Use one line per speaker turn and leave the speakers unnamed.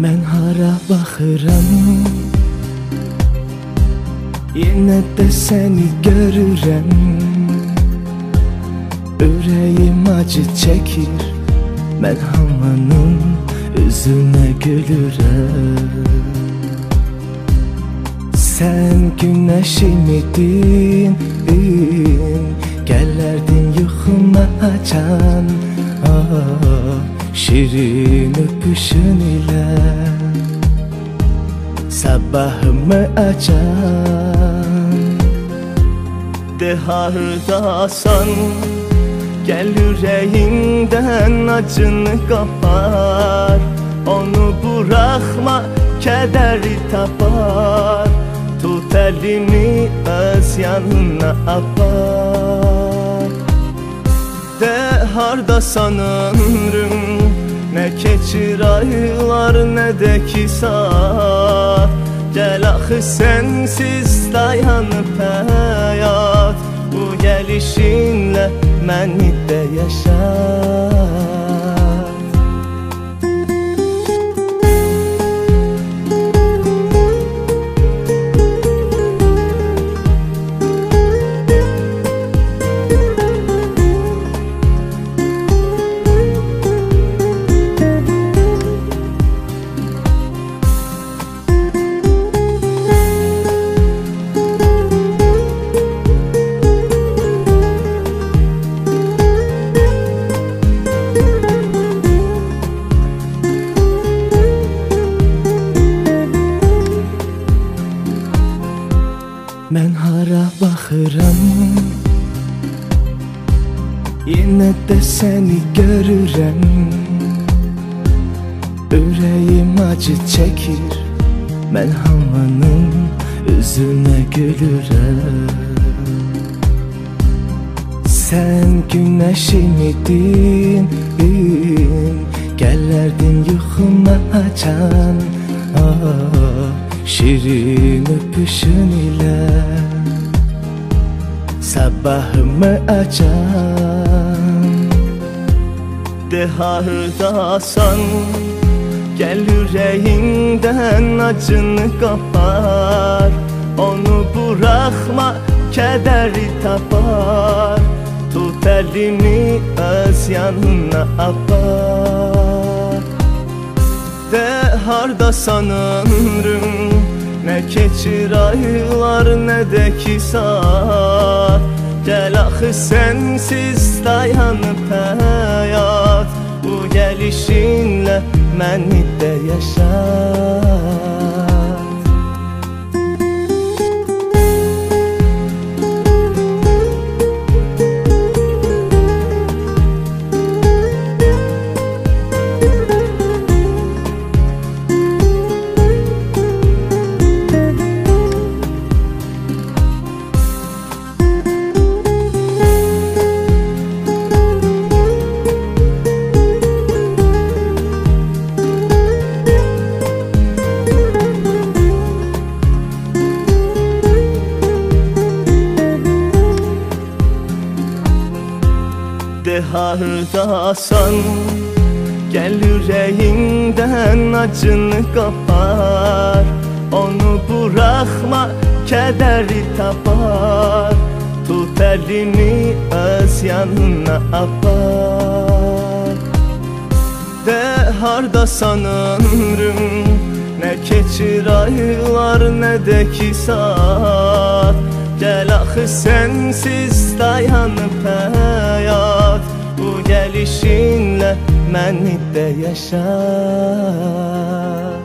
Mən hara baxıram, yenə də səni görürəm. Ürəyim acı çəkir, mən hamının üzünə gülürəm. Sən günəşim idin, gələrdin yuxuma açan, şirin öpüşün ilə sabahımı açan. De hardasan, gəl ürəyindən acını qapar. Onu buraxma, kədəri tapar. Tut əlimi öz yanına apar. De hardasan ömrüm, nə keçir aylar, nə də ki saat. Gəl axı sənsiz dayanıb həyat, bu gəlişinlə məni də yaşat. Mən hara baxıram, yenə də səni görürəm. Ürəyim acı çəkir, mən hamının üzünə gülürəm. Sən günəşim idin, gələrdin yuxuma açan, şirin öpüşün ilə sabahımı açan. De hardasan, gəl ürəyindən acını qapar. Onu buraxma, kədəri tapar. Tut əlimi öz yanına apar. De hardasan ömrüm, nə keçir aylar, nə də ki saat. Gəl axı sənsiz dayanıb həyat, bu gəlişinlə məni də yaşat. De hardasan, gəl ürəyindən acını qapar. Onu buraxma, kədəri tapar. Tut əlimi öz yanına apar. De hardasan ömrüm, nə keçir aylar, nə də ki saat. Gəl axı sənsiz dayanıb həyat, bu gəlişinlə məni də yaşat.